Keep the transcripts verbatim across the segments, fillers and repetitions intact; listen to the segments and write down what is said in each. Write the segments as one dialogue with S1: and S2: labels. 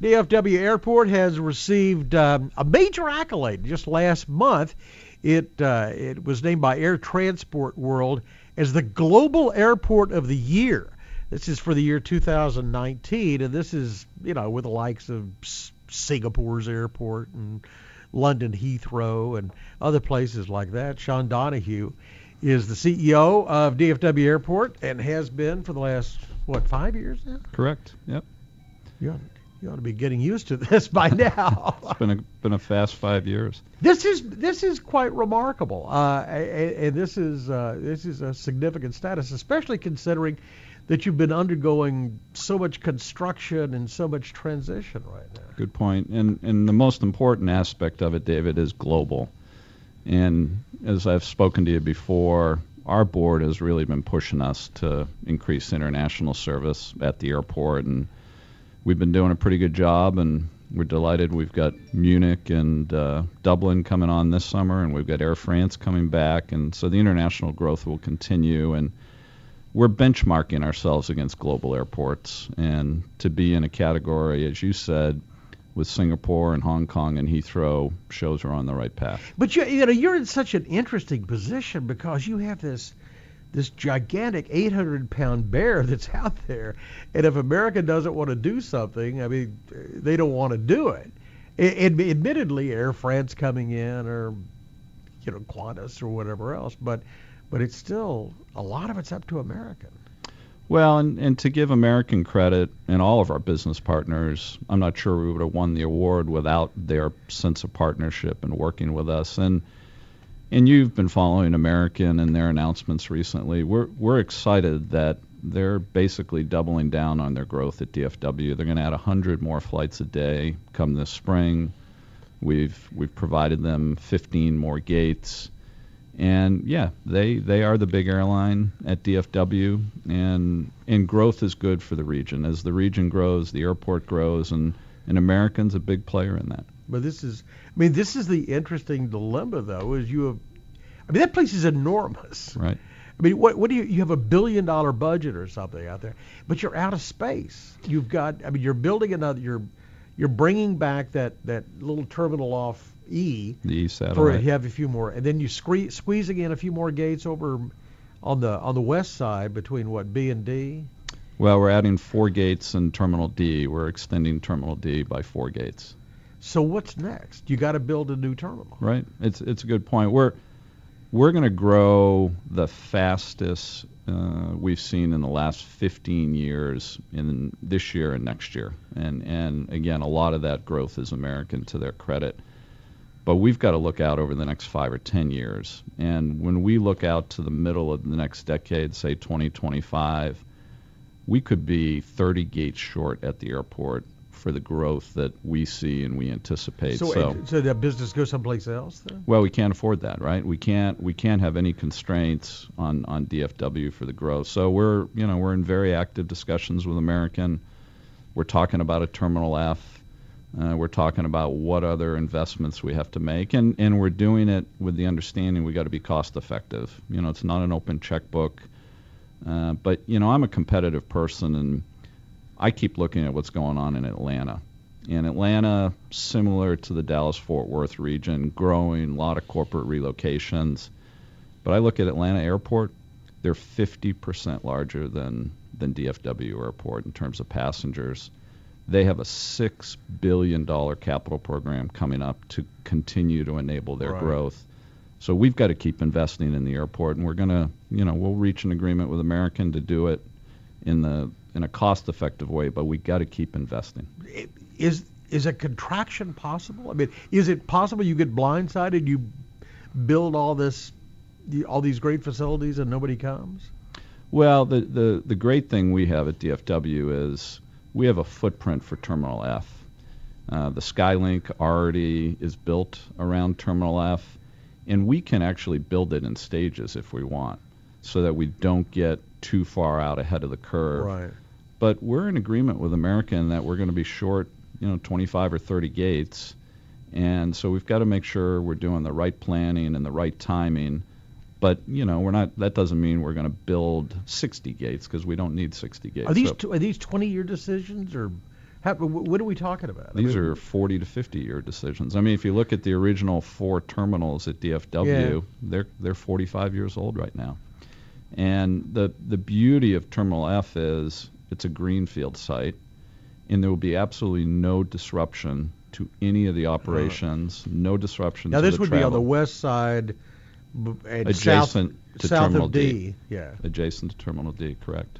S1: D F W Airport has received um, a major accolade just last month. It uh, it was named by Air Transport World as the Global Airport of the Year. This is for the year two thousand nineteen, and this is, you know, with the likes of S- Singapore's airport and London Heathrow and other places like that. Sean Donahue is the C E O of D F W Airport and has been for the last, what, five years now?
S2: Correct. Yep.
S1: You ought, you ought to be getting used to this by now.
S2: It's been a been a fast five years.
S1: This is this is quite remarkable, uh, and, and this is uh, this is a significant status, especially considering that you've been undergoing so much construction and so much transition right now.
S2: Good point. And and the most important aspect of it, David, is global. And as I've spoken to you before, our board has really been pushing us to increase international service at the airport, and we've been doing a pretty good job, and we're delighted. We've got Munich and uh, Dublin coming on this summer, and we've got Air France coming back, and so the international growth will continue, and we're benchmarking ourselves against global airports, and to be in a category, as you said, with Singapore and Hong Kong and Heathrow shows we're on the right path.
S1: But you, you know, you're in such an interesting position because you have this this gigantic eight hundred pound bear that's out there, and if America doesn't want to do something, I mean, they don't want to do it. It, it admittedly, Air France coming in, or you know, Qantas or whatever else, but but it's still, a lot of it's up to American.
S2: Well, and, and to give American credit, and all of our business partners, I'm not sure we would have won the award without their sense of partnership and working with us. And and you've been following American and their announcements recently. We're we're excited that they're basically doubling down on their growth at D F W. They're going to add one hundred more flights a day come this spring. We've we've provided them fifteen more gates. And yeah, they they are the big airline at D F W, and and growth is good for the region. As the region grows, the airport grows, and and American's a big player in that.
S1: But this is, I mean, this is the interesting dilemma, though, is you have, I mean, that place is enormous.
S2: Right.
S1: I mean, what what do you, you have a billion dollar budget or something out there, but you're out of space. You've got, I mean, you're building another, you're you're bringing back that that little terminal off E,
S2: the E satellite,
S1: for you have a few more, and then you squeeze, squeezing in a few more gates over on the on the west side between what, B and D.
S2: Well, we're adding four gates in Terminal D. We're extending Terminal D by four gates.
S1: So what's next? You got to build a new terminal.
S2: Right. It's it's a good point. We're we're going to grow the fastest uh, we've seen in the last fifteen years in this year and next year, and and again, a lot of that growth is American, to their credit. But we've got to look out over the next five or ten years. And when we look out to the middle of the next decade, say twenty twenty-five, we could be thirty gates short at the airport for the growth that we see and we anticipate.
S1: So,
S2: so,
S1: so that business goes someplace else then?
S2: Well, we can't afford that, right? We can't we can't have any constraints on, on D F W for the growth. So we're you know we're in very active discussions with American. We're talking about a Terminal F. Uh, we're talking about what other investments we have to make, and, and we're doing it with the understanding we got to be cost effective. You know, it's not an open checkbook, uh, but you know, I'm a competitive person, and I keep looking at what's going on in Atlanta. In Atlanta, similar to the Dallas-Fort Worth region, growing, a lot of corporate relocations. But I look at Atlanta Airport; they're fifty percent larger than than D F W Airport in terms of passengers. They have a six billion dollars capital program coming up to continue to enable their
S1: right.
S2: growth. So we've got to keep investing in the airport, and we're going to, you know, we'll reach an agreement with American to do it in the in a cost-effective way, but we got to keep investing.
S1: Is is a contraction possible? I mean, is it possible you get blindsided, you build all this, all these great facilities, and nobody comes?
S2: Well, the the the great thing we have at D F W is we have a footprint for Terminal F. Uh, the Skylink already is built around Terminal F, and we can actually build it in stages if we want, so that we don't get too far out ahead of the curve.
S1: Right.
S2: But we're in agreement with American that we're going to be short, you know, twenty-five or thirty gates, and so we've got to make sure we're doing the right planning and the right timing. But you know, we're not. That doesn't mean we're going to build sixty gates, because we don't need sixty gates.
S1: Are these
S2: so,
S1: t- are these twenty-year decisions, or How, what are we talking about?
S2: These
S1: I mean,
S2: are forty to fifty year decisions. I mean, if you look at the original four terminals at D F W,
S1: Yeah.
S2: they're they're forty-five years old right now. And the the beauty of Terminal F is it's a greenfield site, and there will be absolutely no disruption to any of the operations, no disruption
S1: now
S2: to
S1: this
S2: the
S1: would
S2: travel.
S1: be on the west side, b- and
S2: Adjacent
S1: south,
S2: to
S1: south
S2: Terminal
S1: of D.
S2: D.
S1: Yeah.
S2: Adjacent to Terminal D, correct.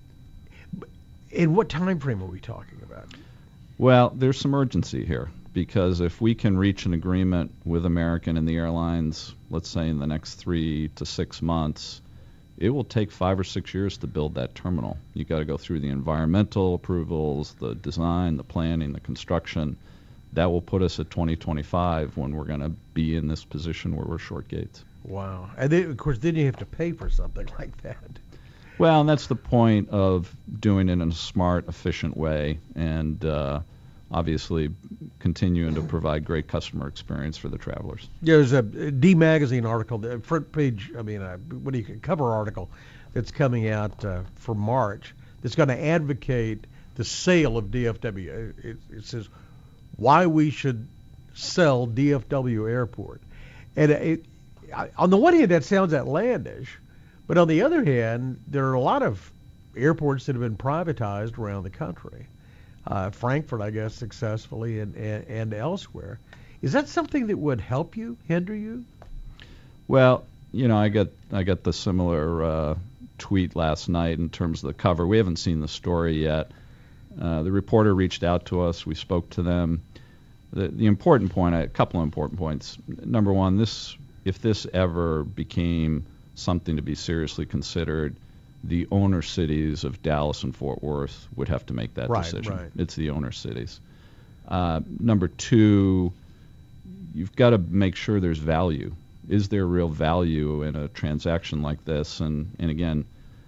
S1: In what time frame are we talking about?
S2: Well, there's some urgency here because if we can reach an agreement with American and the airlines, let's say in the next three to six months, it will take five or six years to build that terminal. You got to go through the environmental approvals, the design, the planning, the construction. That will put us at twenty twenty-five when we're going to be in this position where we're short gates.
S1: Wow. And then, of course, then you have to pay for something like that.
S2: Well, and that's the point of doing it in a smart, efficient way, and uh, obviously continuing to provide great customer experience for the travelers.
S1: There's a D Magazine article, the front page, I mean, uh, what do you cover article that's coming out uh, for March that's going to advocate the sale of D F W. It, it says why we should sell D F W Airport. And it, I, on the one hand, that sounds outlandish, but on the other hand, there are a lot of airports that have been privatized around the country. Uh, Frankfurt, I guess, successfully, and, and, and elsewhere. Is that something that would help you, hinder you?
S2: Well, you know, I got I got the similar uh, tweet last night in terms of the cover. We haven't seen the story yet. Uh, the reporter reached out to us. We spoke to them. The, the important point, a couple of important points. Number one, this if this ever became something to be seriously considered, the owner cities of Dallas and Fort Worth would have to make that
S1: Right,
S2: decision.
S1: right.
S2: It's the owner cities. Uh, number two, you've got to make sure there's value. Is there real value in a transaction like this? And, and again,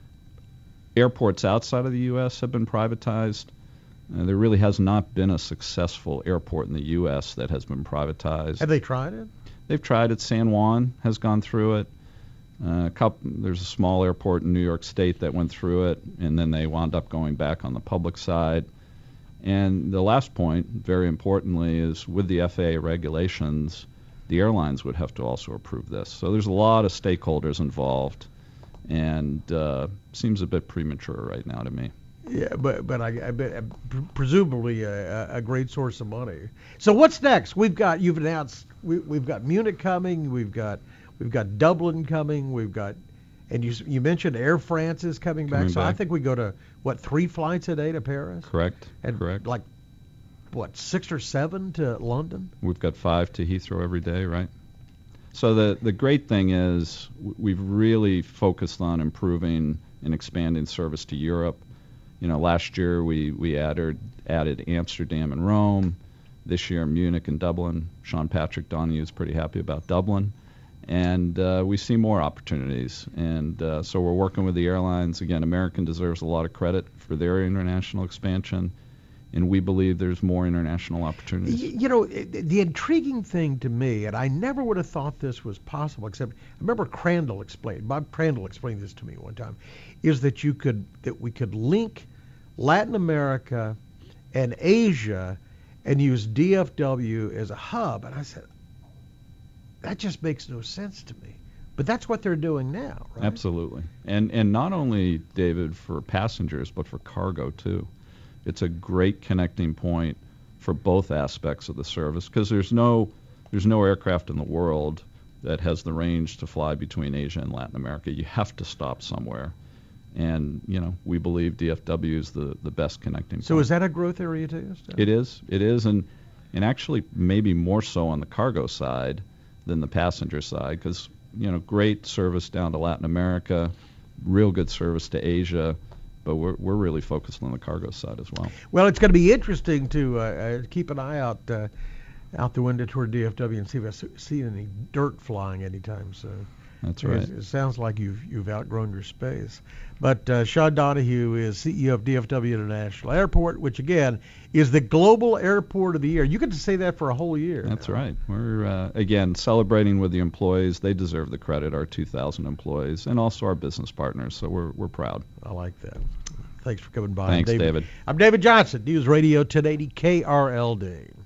S2: airports outside of the U S have been privatized. Uh, there really has not been a successful airport in the U S that has been privatized.
S1: Have they tried it?
S2: They've tried it. San Juan has gone through it. Uh, a couple, there's a small airport in New York State that went through it, and then they wound up going back on the public side. And the last point, very importantly, is with the F A A regulations, the airlines would have to also approve this. So there's a lot of stakeholders involved, and uh, seems a bit premature right now to me.
S1: Yeah, but but I, I bet uh, pr- presumably a, a great source of money. So what's next? We've got you've announced we, we've got Munich coming. We've got we've got Dublin coming. We've got and you you mentioned Air France is coming back.
S2: Coming
S1: so I
S2: back.
S1: think we go to what three flights a day to Paris
S2: Correct.
S1: and
S2: Correct.
S1: like what six or seven to London.
S2: We've got five to Heathrow every day, right? So the the great thing is w- we've really focused on improving and expanding service to Europe. You know, last year we, we added added Amsterdam and Rome. This year Munich and Dublin. Sean Patrick Donahue is pretty happy about Dublin. And uh, we see more opportunities. And uh, so we're working with the airlines. Again, American deserves a lot of credit for their international expansion. And we believe there's more international opportunities.
S1: Y- You know, it- the intriguing thing to me, and I never would have thought this was possible, except I remember Crandall explained, Bob Crandall explained this to me one time, is that you could, that we could link Latin America and Asia and use D F W as a hub. And I said, that just makes no sense to me. But that's what they're doing now, right?
S2: Absolutely. And and not only, David, for passengers, but for cargo too. It's a great connecting point for both aspects of the service because there's no there's no aircraft in the world that has the range to fly between Asia and Latin America. You have to stop somewhere. And, you know, we believe D F W is the, the best connecting
S1: So
S2: point.
S1: is that a growth area too? Stan?
S2: It is. It is. And, and actually maybe more so on the cargo side than the passenger side because, you know, great service down to Latin America, real good service to Asia, but we're we're really focused on the cargo side as well.
S1: Well, it's going to be interesting to uh, uh, keep an eye out uh, out the window toward D F W and see if I s- see any dirt flying anytime soon.
S2: That's
S1: It-
S2: right.
S1: It sounds like you've you've outgrown your space. But uh, Sean Donahue is C E O of D F W International Airport, which again is the global airport of the year. You get to say that for a whole year.
S2: That's
S1: now.
S2: right. We're, uh, again, celebrating with the employees. They deserve the credit, our two thousand employees, and also our business partners, so we're we're proud.
S1: I like that. Thanks for coming by.
S2: Thanks,
S1: David.
S2: David.
S1: I'm David Johnson, News Radio ten eighty K R L D.